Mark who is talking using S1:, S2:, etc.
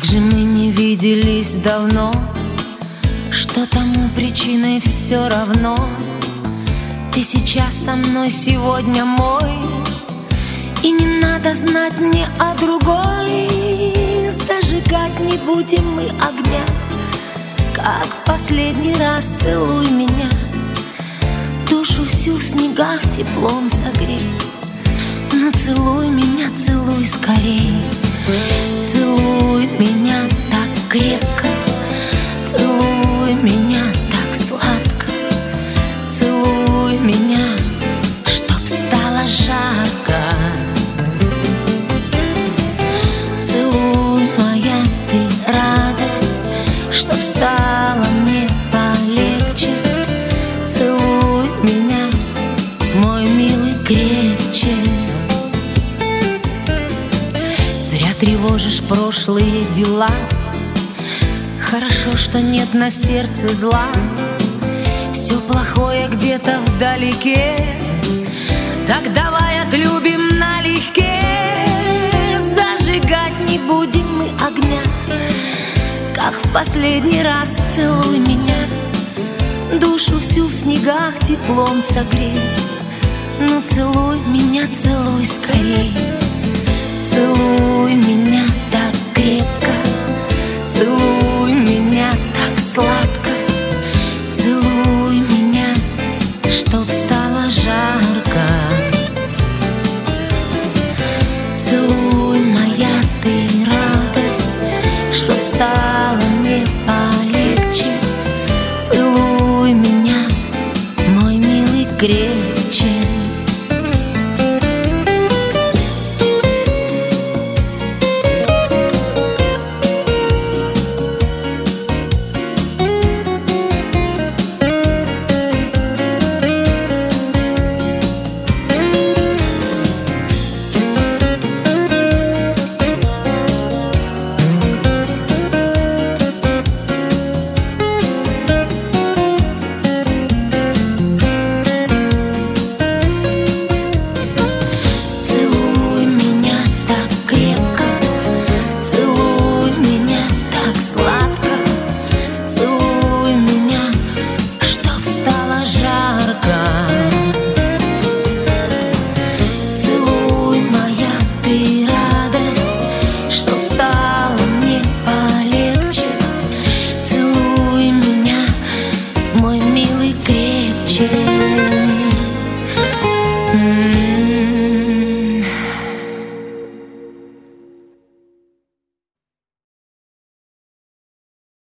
S1: же мы не виделись давно, что тому причиной все равно. Ты сейчас со мной, сегодня мой, и не надо знать мне о другой. Зажигать не будем мы огня, как в последний раз целуй меня. Душу всю в снегах теплом согрей. Ну целуй меня, целуй скорей. Целуй меня так крепко, целуй меня так сладко, целуй меня, чтоб стало жарко. Целуй, моя ты радость, чтоб стало мне полегче. Целуй меня, мой милый, крепче. Зря тревожишь прошлые дела, хорошо, что нет на сердце зла. Все плохое где-то вдалеке, так давай отлюбим налегке. Зажигать не будем мы огня, как в последний раз целуй меня. Душу всю в снегах теплом согрей. Ну целуй меня, целуй скорей. Целуй меня так крепко, целуй меня так сладко, целуй меня, чтоб стало жарко. Целуй, моя ты радость, чтоб стало мне полегче. Целуй меня, мой милый, крепче. Мой милый, крепче.